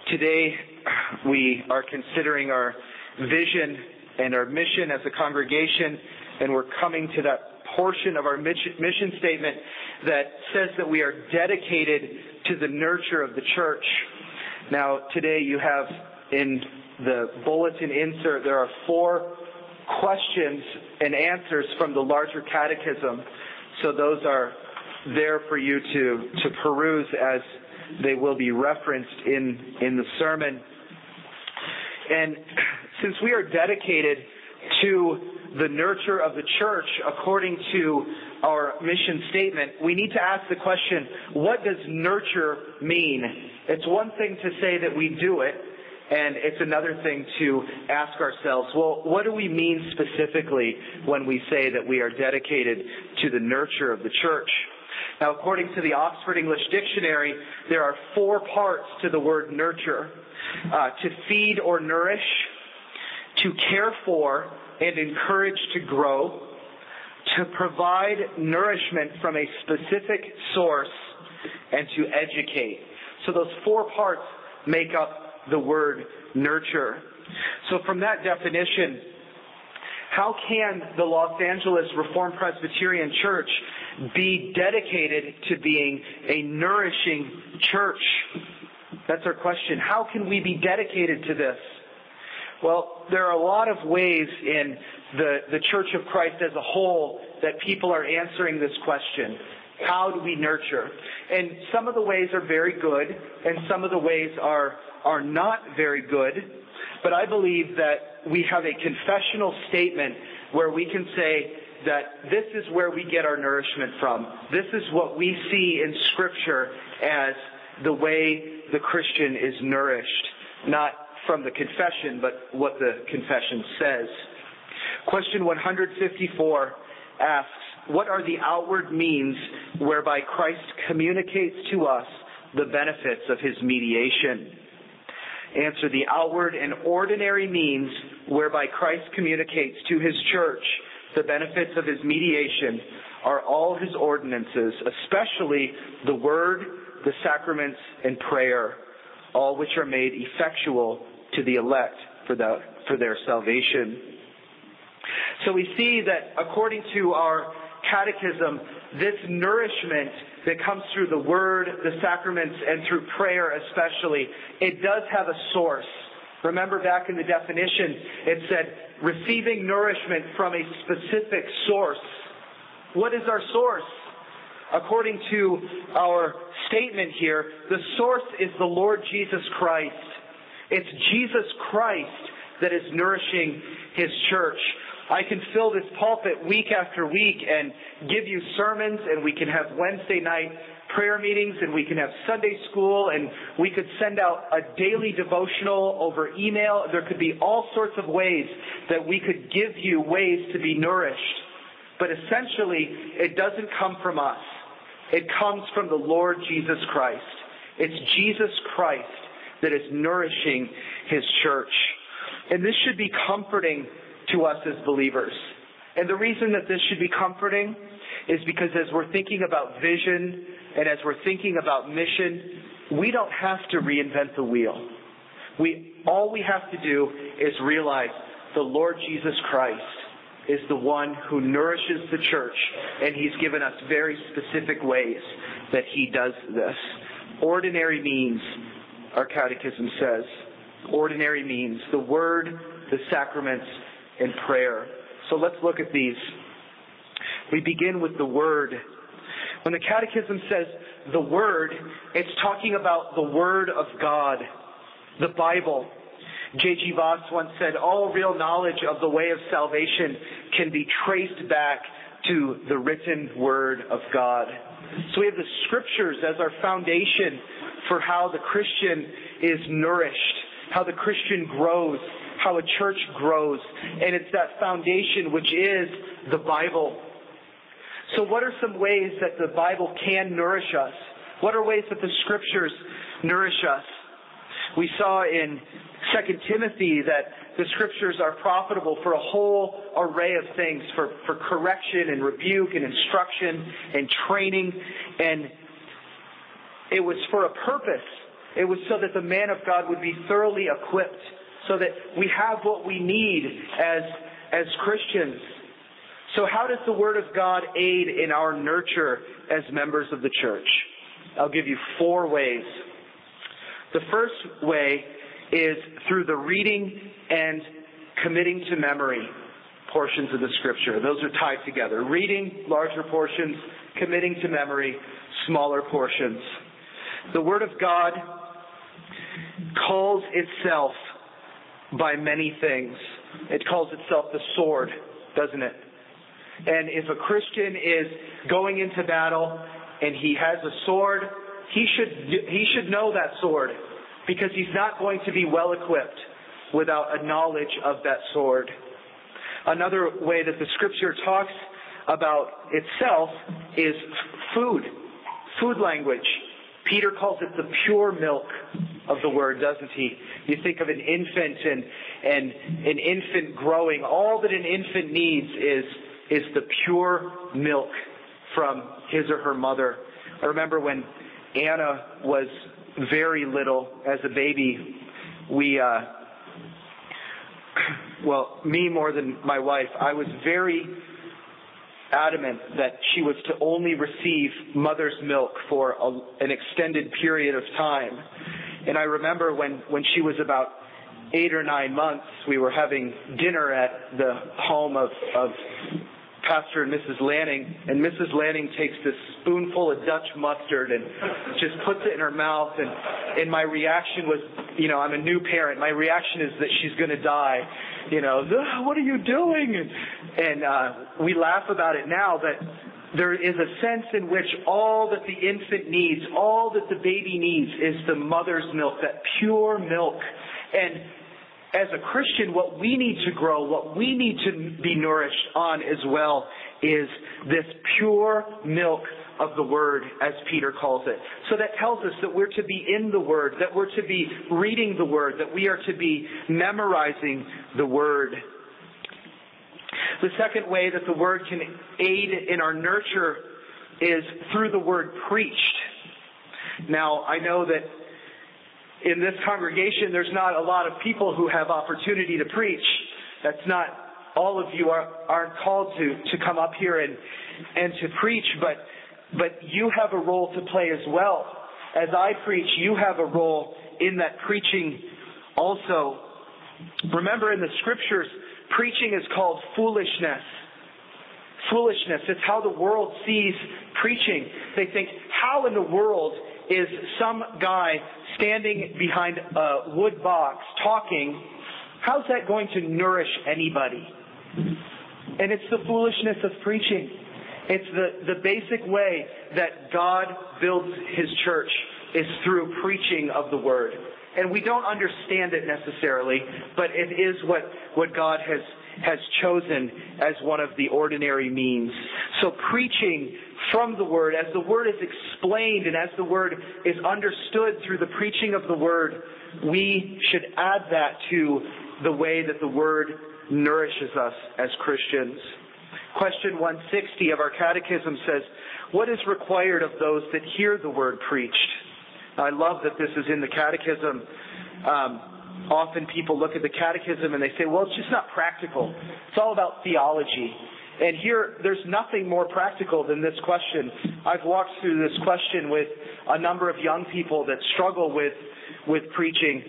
Today, we are considering our vision and our mission as a congregation, and we're coming to that portion of our mission statement that says that we are dedicated to the nurture of the church. Now, today you have in the bulletin insert, there are 4 questions and answers from the larger catechism. So those are there for you to peruse as they will be referenced in the sermon. And since we are dedicated to the nurture of the church according to our mission statement, we need to ask the question, what does nurture mean? It's one thing to say that we do it, and it's another thing to ask ourselves, well, what do we mean specifically when we say that we are dedicated to the nurture of the church? Now, according to the Oxford English Dictionary, there are 4 parts to the word nurture. To feed or nourish, to care for and encourage to grow, to provide nourishment from a specific source, and to educate. So those 4 parts make up the word nurture. So from that definition, how can the Los Angeles Reformed Presbyterian Church be dedicated to being a nourishing church? That's our question. How can we be dedicated to this? Well, there are a lot of ways in the Church of Christ as a whole that people are answering this question. How do we nurture? And some of the ways are very good, and some of the ways are not very good. But I believe that we have a confessional statement where we can say that this is where we get our nourishment from. This is what we see in Scripture as the way the Christian is nourished. Not from the confession, but what the confession says. Question 154 asks, what are the outward means whereby Christ communicates to us the benefits of His mediation? Answer, the outward and ordinary means whereby Christ communicates to His church the benefits of His mediation are all His ordinances, especially the Word, the sacraments, and prayer, all which are made effectual to the elect for their salvation. So we see that according to our catechism, this nourishment that comes through the Word, the sacraments, and through prayer especially, it does have a source. Remember back in the definition, it said, receiving nourishment from a specific source. What is our source? According to our statement here, the source is the Lord Jesus Christ. It's Jesus Christ that is nourishing His church. I can fill this pulpit week after week and give you sermons, and we can have Wednesday night prayer meetings, and we can have Sunday school, and we could send out a daily devotional over email. There could be all sorts of ways that we could give you ways to be nourished. But essentially, it doesn't come from us. It comes from the Lord Jesus Christ. It's Jesus Christ that is nourishing His church. And this should be comforting to us as believers. And the reason that this should be comforting is because as we're thinking about vision and as we're thinking about mission, we don't have to reinvent the wheel. All we have to do is realize the Lord Jesus Christ is the one who nourishes the church, and He's given us very specific ways that He does this. Ordinary means, our catechism says, ordinary means, the Word, the sacraments, and prayer. So let's look at these. We begin with the Word. When the catechism says the Word, it's talking about the Word of God, the Bible. J.G. Vos once said, all real knowledge of the way of salvation can be traced back to the written Word of God. So we have the Scriptures as our foundation for how the Christian is nourished, how the Christian grows, how a church grows. And it's that foundation which is the Bible. So what are some ways that the Bible can nourish us? What are ways that the Scriptures nourish us? We saw in 2 Timothy that the Scriptures are profitable for a whole array of things, for correction and rebuke and instruction and training. And it was for a purpose. It was so that the man of God would be thoroughly equipped, so that we have what we need as Christians. So how does the Word of God aid in our nurture as members of the church? I'll give you 4 ways. The first way is through the reading and committing to memory portions of the Scripture. Those are tied together. Reading, larger portions; committing to memory, smaller portions. The Word of God calls itself by many things. It calls itself the sword, doesn't it? And if a Christian is going into battle and he has a sword, he should know that sword, because he's not going to be well equipped without a knowledge of that sword. Another way that the Scripture talks about itself is food language. Peter calls it the pure milk of the Word, doesn't he? You think of an infant and an infant growing. All that an infant needs is the pure milk from his or her mother. I remember when Anna was very little as a baby, me more than my wife, I was very adamant that she was to only receive mother's milk for an extended period of time. And I remember when she was about 8 or 9 months, we were having dinner at the home of Pastor and Mrs. Lanning, and Mrs. Lanning takes this spoonful of Dutch mustard and just puts it in her mouth, and my reaction was, I'm a new parent, my reaction is that she's going to die. What are you doing? And we laugh about it now, but there is a sense in which all that the infant needs, all that the baby needs, is the mother's milk, that pure milk. And as a Christian, what we need to grow, what we need to be nourished on as well, is this pure milk of the Word, as Peter calls it. So that tells us that we're to be in the Word, that we're to be reading the Word, that we are to be memorizing the Word. The second way that the Word can aid in our nurture is through the Word preached. Now, I know that in this congregation, there's not a lot of people who have opportunity to preach. That's not, all of you aren't called to come up here and to preach, but you have a role to play as well. As I preach, you have a role in that preaching also. Remember, in the Scriptures, preaching is called foolishness. Foolishness. It's how the world sees preaching. They think, how in the world is some guy standing behind a wood box talking, how's that going to nourish anybody? And it's the foolishness of preaching. It's the basic way that God builds His church is through preaching of the Word. And we don't understand it necessarily, but it is what God has chosen as one of the ordinary means. So preaching from the Word, as the Word is explained and as the Word is understood through the preaching of the Word, we should add that to the way that the Word nourishes us as Christians. Question 160 of our catechism says, what is required of those that hear the Word preached? I love that this is in the catechism. Often people look at the catechism and they say, well, it's just not practical. It's all about theology. And here, there's nothing more practical than this question. I've walked through this question with a number of young people that struggle with preaching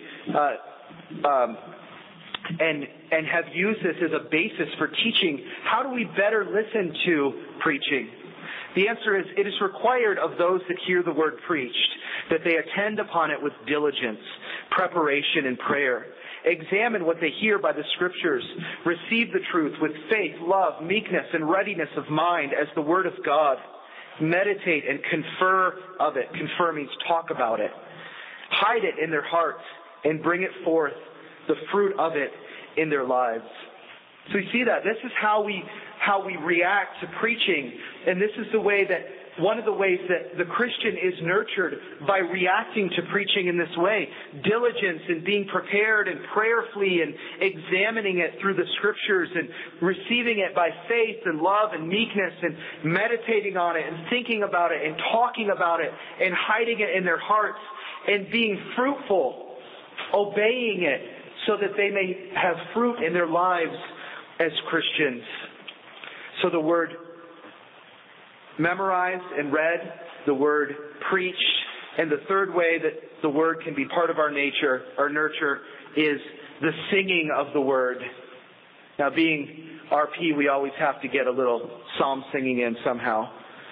and have used this as a basis for teaching. How do we better listen to preaching? The answer is, it is required of those that hear the Word preached that they attend upon it with diligence, preparation, and prayer. Examine what they hear by the Scriptures. Receive the truth with faith, love, meekness, and readiness of mind as the Word of God. Meditate and confer of it. Confer means talk about it. Hide it in their hearts and bring it forth, the fruit of it, in their lives. So you see that. This is how we react to preaching. And this is one of the ways that the Christian is nurtured, by reacting to preaching in this way. Diligence in being prepared and prayerfully and examining it through the Scriptures and receiving it by faith and love and meekness and meditating on it and thinking about it and talking about it and hiding it in their hearts. and being fruitful, obeying it, so that they may have fruit in their lives as Christians. So the word memorized and read, the word preached, and the third way that the word can be part of our nature, our nurture, is the singing of the word. Now, being RP, we always have to get a little psalm singing in somehow.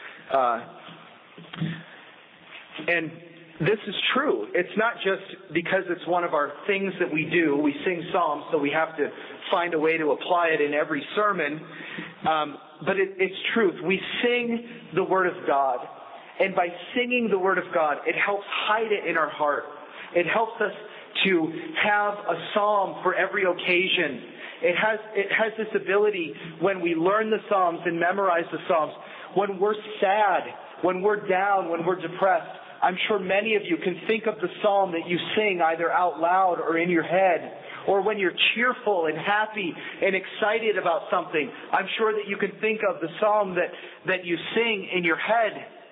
And this is true. It's not just because it's one of our things that we do. We sing psalms, so we have to find a way to apply it in every sermon. But it's truth. We sing the Word of God. And by singing the Word of God, it helps hide it in our heart. It helps us to have a psalm for every occasion. It has this ability when we learn the Psalms and memorize the Psalms, when we're sad, when we're down, when we're depressed. I'm sure many of you can think of the psalm that you sing either out loud or in your head, or when you're cheerful and happy and excited about something. I'm sure that you can think of the psalm that you sing in your head.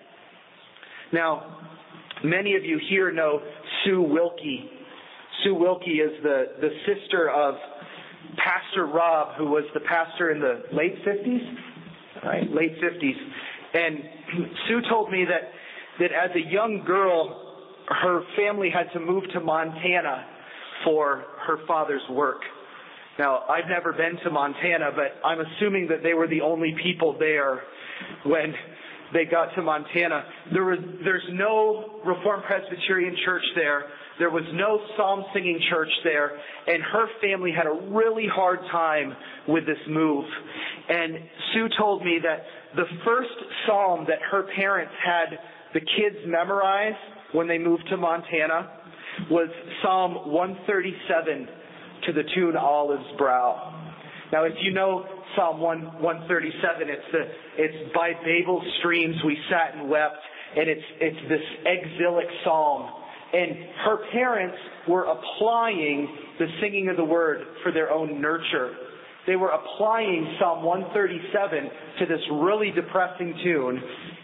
Now, many of you here know Sue Wilkie. Sue Wilkie is the sister of Pastor Rob, who was the pastor in the late 50s, right? Late 50s. And Sue told me that as a young girl, her family had to move to Montana for her father's work. Now, I've never been to Montana, but I'm assuming that they were the only people there when they got to Montana. There's no Reformed Presbyterian church there. There was no psalm singing church there. And her family had a really hard time with this move. And Sue told me that the first psalm that her parents had the kids memorize when they moved to Montana was Psalm 137 to the tune Olive's Brow. Now, if you know Psalm 137, it's by Babel streams we sat and wept, and it's this exilic psalm. And her parents were applying the singing of the word for their own nurture. They were applying Psalm 137 to this really depressing tune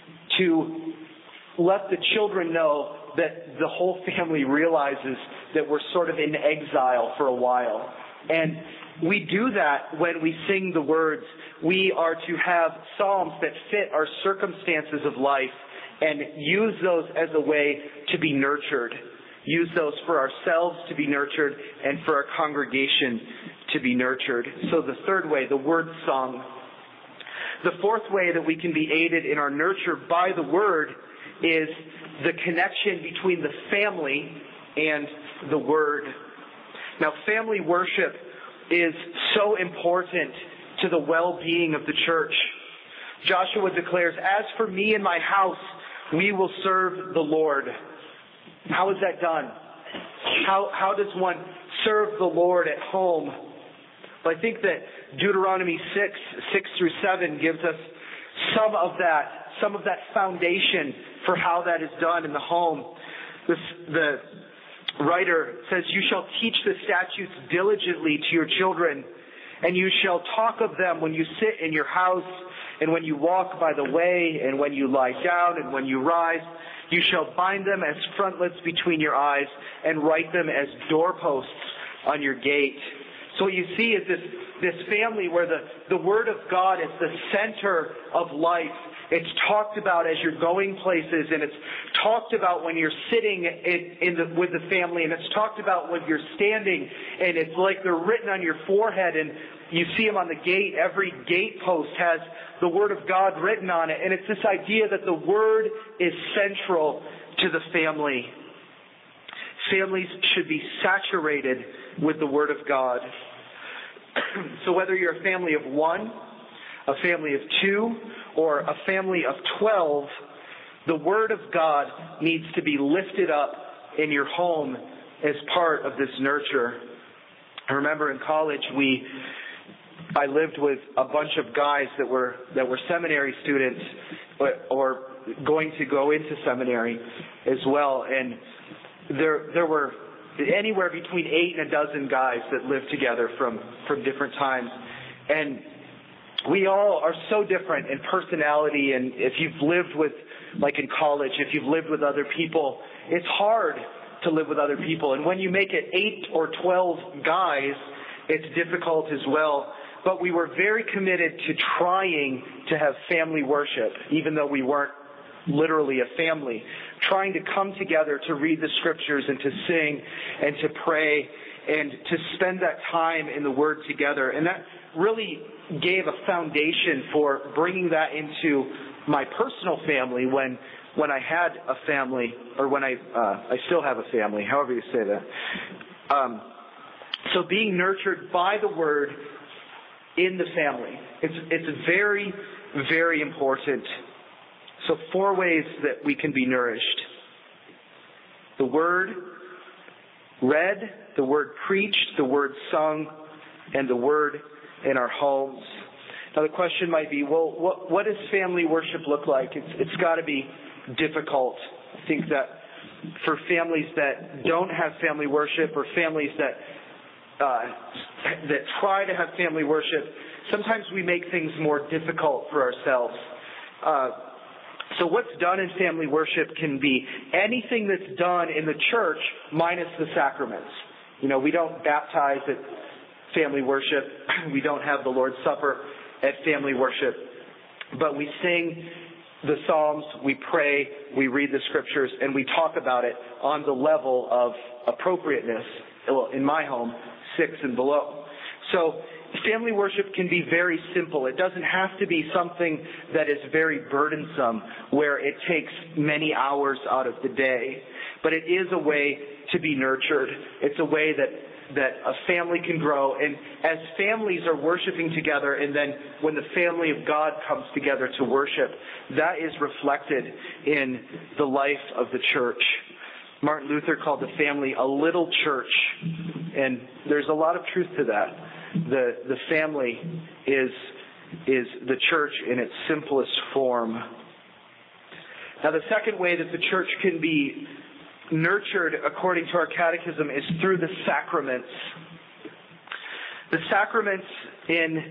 to let the children know that the whole family realizes that we're sort of in exile for a while. And we do that when we sing the words. We are to have psalms that fit our circumstances of life and use those as a way to be nurtured. Use those for ourselves to be nurtured and for our congregation to be nurtured. So the third way, the word sung. The fourth way that we can be aided in our nurture by the word is the connection between the family and the word. Now, family worship is so important to the well-being of the church. Joshua declares, "As for me and my house, we will serve the Lord." How is that done? How does one serve the Lord at home? Well, I think that Deuteronomy 6-7 gives us some of that foundation for how that is done in the home. The writer says, "You shall teach the statutes diligently to your children, and you shall talk of them when you sit in your house, and when you walk by the way, and when you lie down, and when you rise. You shall bind them as frontlets between your eyes, and write them as doorposts on your gate." So what you see is this family where the Word of God is the center of life. It's talked about as you're going places, and it's talked about when you're sitting with the family, and it's talked about when you're standing, and it's like they're written on your forehead, and you see them on the gate. Every gate post has the Word of God written on it, and it's this idea that the Word is central to the family. Families should be saturated with the Word of God. So whether you're a family of one, a family of two, or a family of 12, the Word of God needs to be lifted up in your home as part of this nurture. I remember in college I lived with a bunch of guys that were seminary students or going to go into seminary as well, and there were anywhere between 8 and a dozen guys that lived together from different times. And we all are so different in personality, and if you've lived with, like in college, if you've lived with other people, it's hard to live with other people. And when you make it 8 or 12 guys, it's difficult as well. But we were very committed to trying to have family worship, even though we weren't literally a family. Trying to come together to read the scriptures and to sing and to pray and to spend that time in the Word together. And that really gave a foundation for bringing that into my personal family when I had a family, or when I still have a family, however you say that. So being nurtured by the Word in the family, it's very, very important. So 4 ways that we can be nourished: the Word read, the Word preached, the Word sung, and the Word in our homes. Now the question might be, well, what does family worship look like? It's got to be difficult. I think that for families that don't have family worship, or families that try to have family worship, sometimes we make things more difficult for ourselves. So what's done in family worship can be anything that's done in the church minus the sacraments. We don't baptize at family worship. We don't have the Lord's Supper at family worship. But we sing the Psalms, we pray, we read the Scriptures, and we talk about it on the level of appropriateness. Well, in my home, 6 and below. So family worship can be very simple. It doesn't have to be something that is very burdensome, where it takes many hours out of the day. But it is a way to be nurtured. It's a way that a family can grow. And as families are worshiping together, and then when the family of God comes together to worship, that is reflected in the life of the church. Martin Luther called the family a little church, and there's a lot of truth to that. The family is the church in its simplest form. Now, the second way that the church can be nurtured, according to our catechism, is through the sacraments. The sacraments in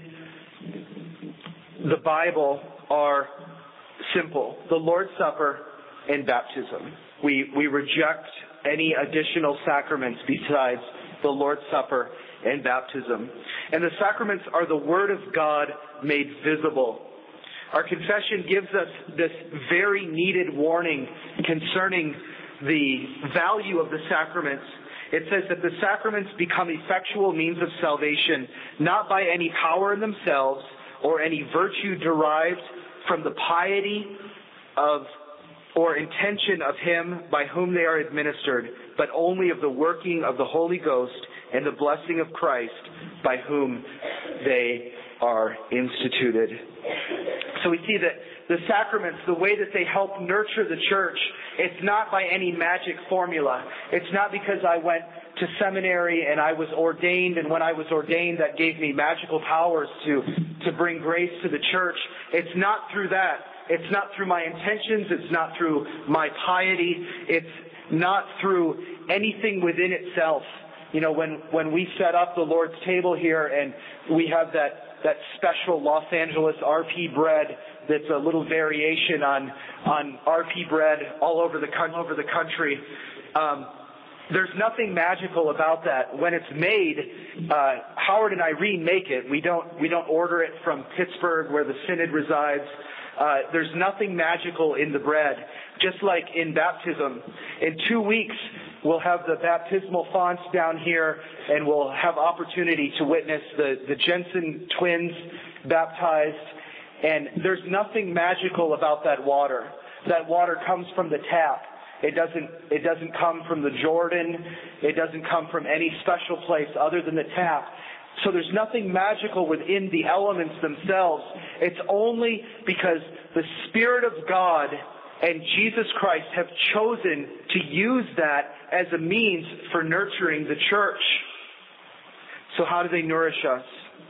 the Bible are simple: the Lord's Supper and baptism. We reject any additional sacraments besides the Lord's Supper and baptism. And the sacraments are the Word of God made visible. Our confession gives us this very needed warning concerning the value of the sacraments. It says that the sacraments become effectual means of salvation, not by any power in themselves or any virtue derived from the piety of or intention of him by whom they are administered, but only of the working of the Holy Ghost and the blessing of Christ by whom they are instituted. So we see that the sacraments, the way that they help nurture the church, it's not by any magic formula. It's not because I went to seminary and I was ordained, and when I was ordained that gave me magical powers to bring grace to the church. It's not through that. It's not through my intentions. It's not through my piety. It's not through anything within itself. When we set up the Lord's table here and we have that special Los Angeles RP bread that's a little variation on RP bread all over the country. There's nothing magical about that. When it's made, Howard and Irene make it. We don't order it from Pittsburgh, where the synod resides. There's nothing magical in the bread. Just like in baptism, in 2 weeks we'll have the baptismal fonts down here, and we'll have opportunity to witness the Jensen twins baptized. And there's nothing magical about that water. That water comes from the tap. It doesn't come from the Jordan. It doesn't come from any special place other than the tap. So there's nothing magical within the elements themselves. It's only because the Spirit of God and Jesus Christ have chosen to use that as a means for nurturing the church. So how do they nourish us?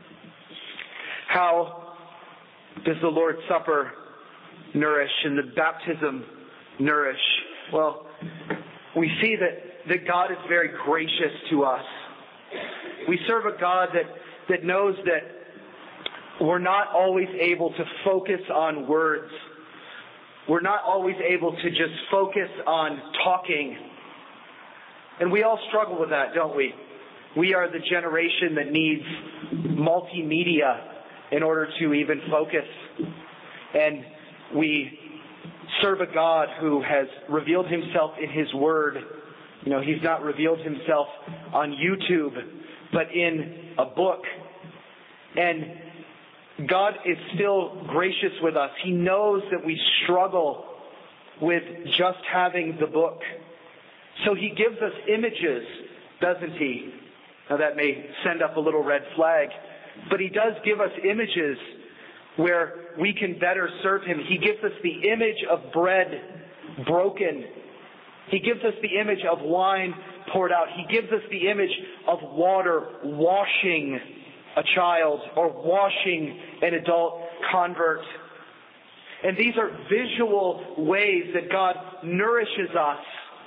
How does the Lord's Supper nourish and the baptism nourish? Well, we see that God is very gracious to us. We serve a God that knows that we're not always able to focus on words. We're not always able to just focus on talking. And we all struggle with that, don't we? We are the generation that needs multimedia in order to even focus. And we serve a God who has revealed himself in his word. You know, he's not revealed himself on YouTube, but in a book. And God is still gracious with us. He knows that we struggle with just having the book. So he gives us images, doesn't he? Now that may send up a little red flag, but he does give us images where we can better serve him. He gives us the image of bread broken. He gives us the image of wine poured out. He gives us the image of water washing a child or washing an adult convert. And these are visual ways that God nourishes us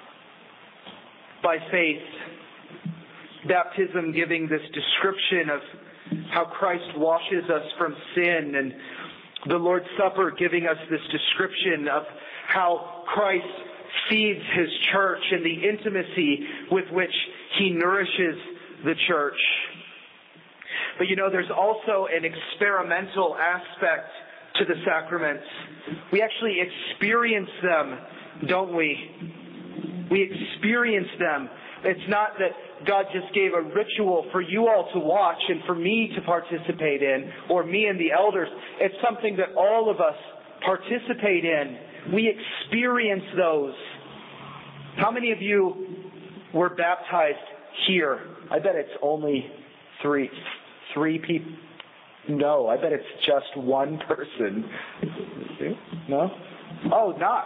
by faith. Baptism giving this description of how Christ washes us from sin, and the Lord's Supper giving us this description of how Christ feeds his church and the intimacy with which he nourishes the church. But you know, there's also an experimental aspect to the sacraments. We actually experience them, don't we? We experience them. It's not that God just gave a ritual for you all to watch and for me to participate in, or me and the elders. It's something that all of us participate in. We experience those. How many of you were baptized here? I bet it's only three people. No, I bet it's just one person. No? Oh, Knox.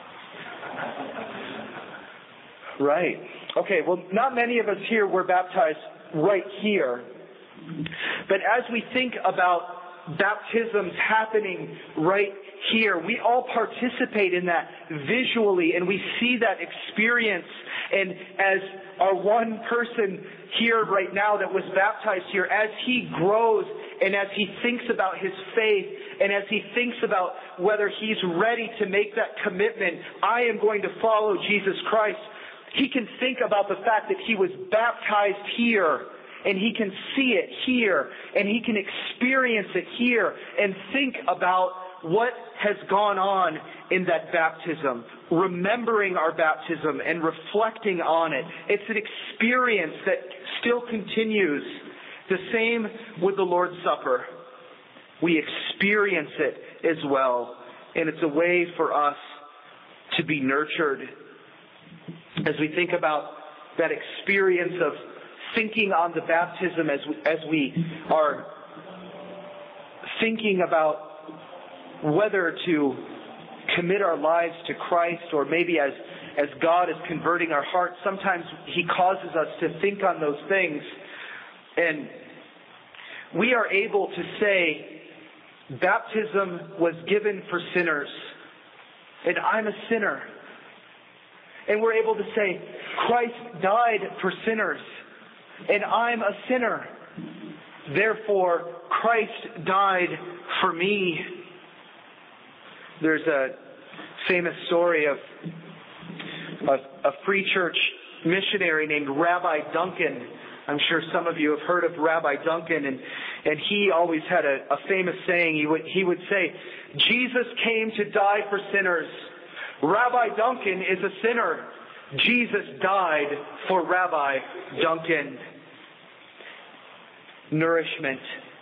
Right. Okay, well, not many of us here were baptized right here. But as we think about baptisms happening right here, we all participate in that visually, and we see that experience. And as our one person here right now that was baptized here, as he grows and as he thinks about his faith and as he thinks about whether he's ready to make that commitment, I am going to follow Jesus Christ, he can think about the fact that he was baptized here, and he can see it here, and he can experience it here, and think about what has gone on in that baptism, remembering our baptism and reflecting on it. It's an experience that still continues. The same with the Lord's Supper. We experience it as well, and it's a way for us to be nurtured. As we think about that experience of thinking on the baptism, as we are thinking about whether to commit our lives to Christ, or maybe as God is converting our hearts, sometimes he causes us to think on those things. And we are able to say, baptism was given for sinners, and I'm a sinner. And we're able to say, Christ died for sinners, and I'm a sinner. Therefore, Christ died for me. There's a famous story of a free church missionary named Rabbi Duncan. I'm sure some of you have heard of Rabbi Duncan, and he always had a famous saying. He would say, Jesus came to die for sinners. Rabbi Duncan is a sinner. Jesus died for Rabbi Duncan. Nourishment.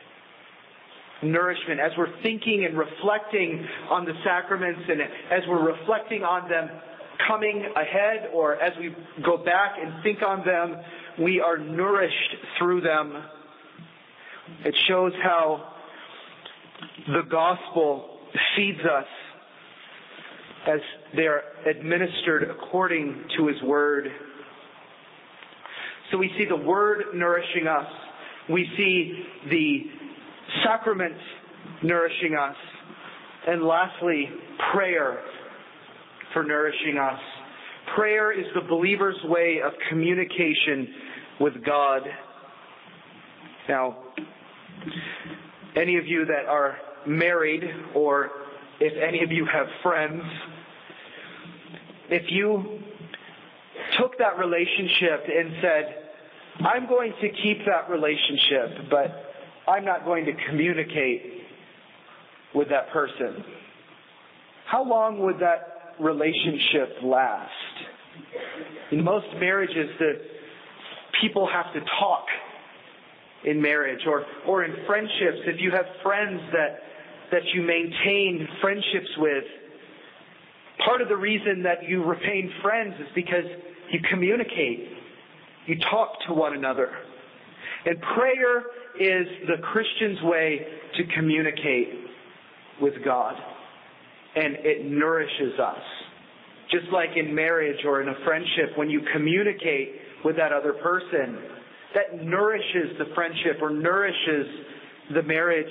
As we're thinking and reflecting on the sacraments, and as we're reflecting on them coming ahead, or as we go back and think on them, we are nourished through them. It shows how the gospel feeds us as they are administered according to his word. So we see the word nourishing us. We see the sacraments nourishing us. And lastly, prayer for nourishing us. Prayer is the believer's way of communication with God. Now, any of you that are married, or if any of you have friends, if you took that relationship and said, I'm going to keep that relationship, but I'm not going to communicate with that person, how long would that relationship last? In most marriages, the people have to talk in marriage, or in friendships. If you have friends that you maintain friendships with, part of the reason that you remain friends is because you communicate. You talk to one another. And prayer is the Christian's way to communicate with God. And it nourishes us. Just like in marriage or in a friendship, when you communicate with that other person, that nourishes the friendship or nourishes the marriage.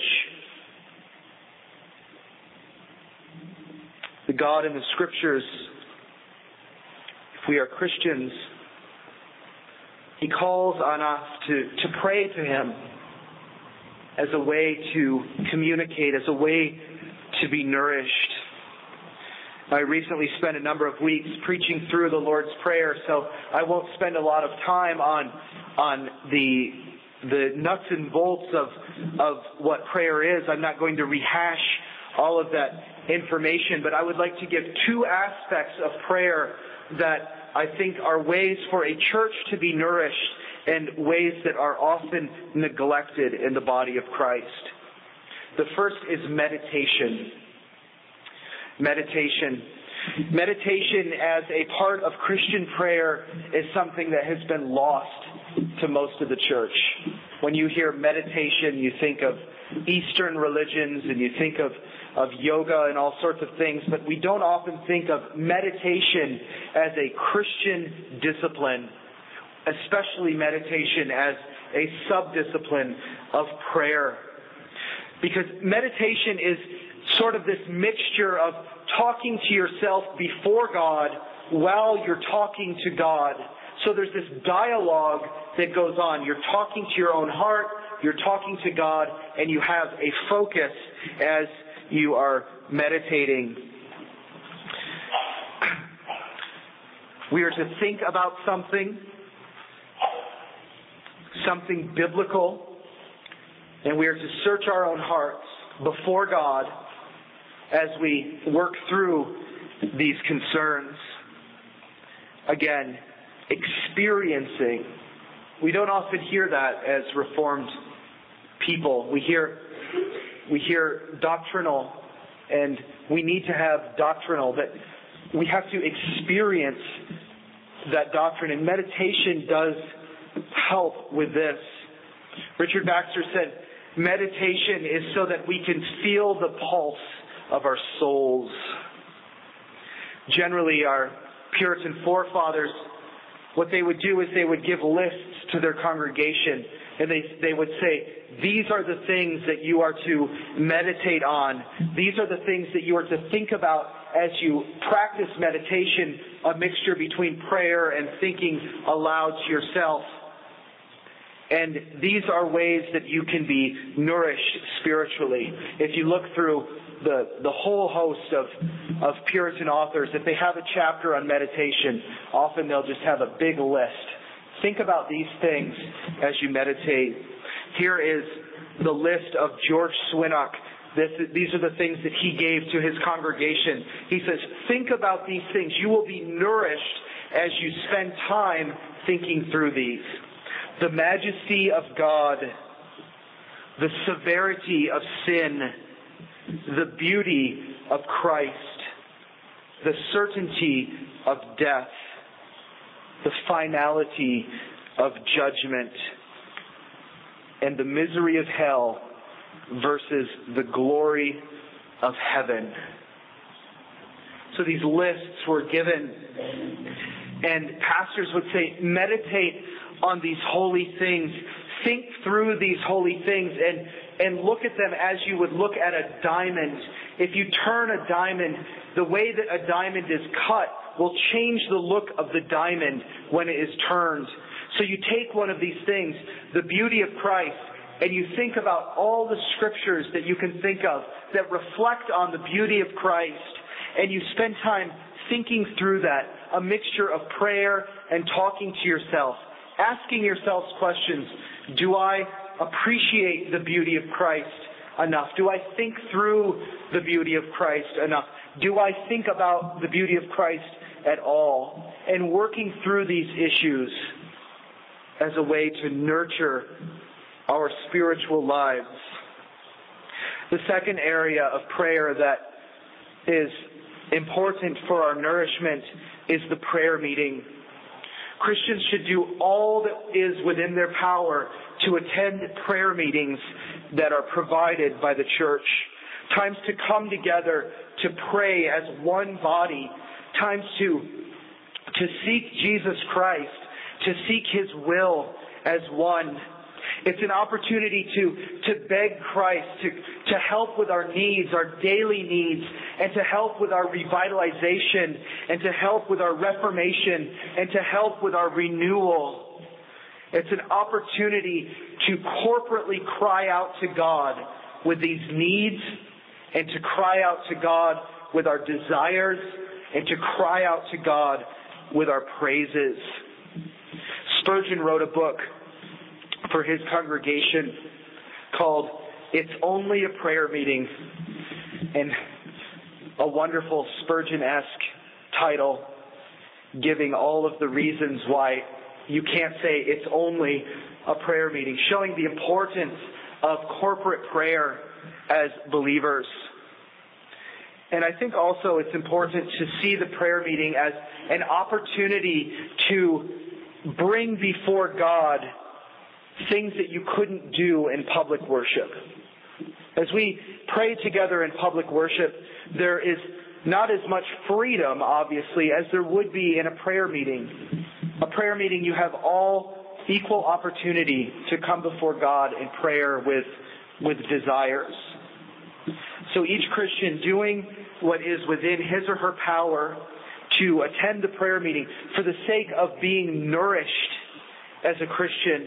The God in the Scriptures, if we are Christians, He calls on us to pray to Him as a way to communicate, as a way to be nourished. I recently spent a number of weeks preaching through the Lord's Prayer, so I won't spend a lot of time on the nuts and bolts of what prayer is. I'm not going to rehash all of that information, but I would like to give two aspects of prayer that I think are ways for a church to be nourished and ways that are often neglected in the body of Christ. The first is meditation. Meditation as a part of Christian prayer is something that has been lost to most of the church. When you hear meditation, you think of Eastern religions and you think of yoga and all sorts of things, but we don't often think of meditation as a Christian discipline, especially meditation as a sub-discipline of prayer. Because meditation is sort of this mixture of talking to yourself before God while you're talking to God. So there's this dialogue that goes on. You're talking to your own heart, you're talking to God, and you have a focus as you are meditating. We are to think about something biblical, and we are to search our own hearts before God as we work through these concerns. Again, experiencing. We don't often hear that as Reformed people. We hear doctrinal, and we need to have doctrinal, but we have to experience that doctrine, and meditation does help with this. Richard Baxter said, meditation is so that we can feel the pulse of our souls. Generally, our Puritan forefathers, what they would do is they would give lists to their congregation, and they would say, these are the things that you are to meditate on. These are the things that you are to think about as you practice meditation, a mixture between prayer and thinking aloud to yourself. And these are ways that you can be nourished spiritually. If you look through the whole host of Puritan authors, if they have a chapter on meditation, often they'll just have a big list. Think about these things as you meditate. Here is the list of George Swinnock. These are the things that he gave to his congregation. He says, think about these things. You will be nourished as you spend time thinking through these. The majesty of God, the severity of sin, the beauty of Christ, the certainty of death, the finality of judgment, and the misery of hell versus the glory of heaven. So these lists were given, and pastors would say, meditate on these holy things. Think through these holy things and look at them as you would look at a diamond. If you turn a diamond, the way that a diamond is cut will change the look of the diamond when it is turned. So you take one of these things, the beauty of Christ, and you think about all the scriptures that you can think of that reflect on the beauty of Christ, and you spend time thinking through that, a mixture of prayer and talking to yourself, asking yourselves questions. Do I appreciate the beauty of Christ enough? Do I think through the beauty of Christ enough? Do I think about the beauty of Christ at all? And working through these issues as a way to nurture our spiritual lives. The second area of prayer that is important for our nourishment is the prayer meeting. Christians should do all that is within their power to attend prayer meetings that are provided by the church. Times to come together to pray as one body. Times to seek Jesus Christ, to seek His will as one. It's an opportunity to beg Christ to help with our needs, our daily needs, and to help with our revitalization, and to help with our reformation, and to help with our renewal. It's an opportunity to corporately cry out to God with these needs, and to cry out to God with our desires, and to cry out to God with our praises. Spurgeon wrote a book for his congregation called It's Only a Prayer Meeting, and a wonderful Spurgeon-esque title giving all of the reasons why you can't say it's only a prayer meeting, showing the importance of corporate prayer as believers. And I think also it's important to see the prayer meeting as an opportunity to bring before God things that you couldn't do in public worship. As we pray together in public worship, there is not as much freedom, obviously, as there would be in a prayer meeting. A prayer meeting, you have all equal opportunity to come before God in prayer with desires. So each Christian doing what is within his or her power to attend the prayer meeting for the sake of being nourished as a Christian.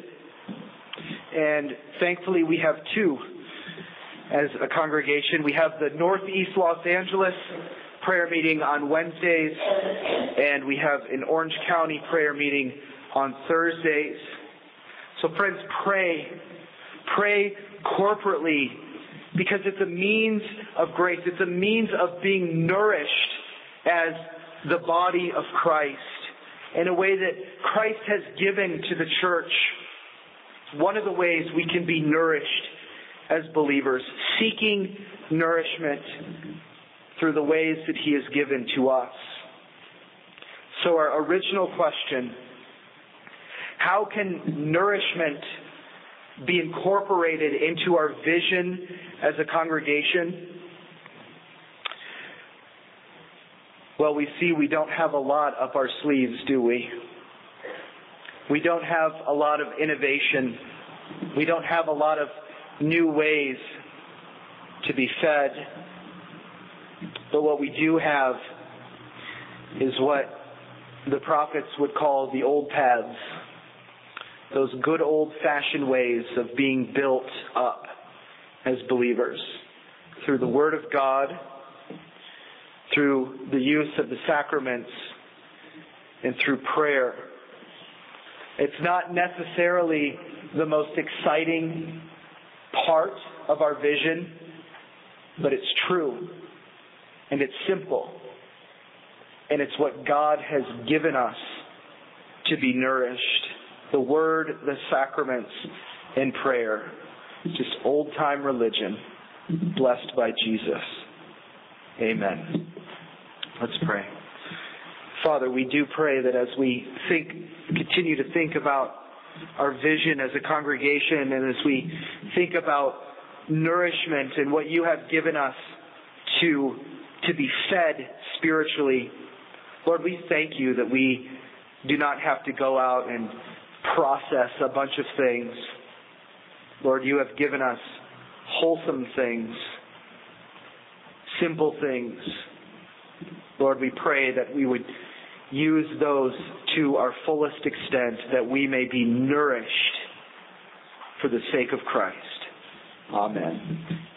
And thankfully we have two as a congregation. We have the Northeast Los Angeles prayer meeting on Wednesdays, and we have an Orange County prayer meeting on Thursdays. So friends, pray corporately, because it's a means of grace. It's a means of being nourished as the body of Christ in a way that Christ has given to the church. One of the ways we can be nourished as believers, seeking nourishment through the ways that He has given to us. So our original question, how can nourishment be incorporated into our vision as a congregation? Well, we see we don't have a lot up our sleeves, do we? We don't have a lot of innovation. We don't have a lot of new ways to be fed. But what we do have is what the prophets would call the old paths. Those good old-fashioned ways of being built up as believers through the Word of God, through the use of the sacraments, and through prayer. It's not necessarily the most exciting part of our vision, but it's true, and it's simple, and it's what God has given us to be nourished. The Word, the sacraments, and prayer. Just old-time religion, blessed by Jesus. Amen. Let's pray. Father, we do pray that as we continue to think about our vision as a congregation, and as we think about nourishment and what You have given us to be fed spiritually, Lord, we thank You that we do not have to go out and process a bunch of things. Lord, You have given us wholesome things, simple things. Lord, we pray that we would use those to our fullest extent, that we may be nourished for the sake of Christ. Amen.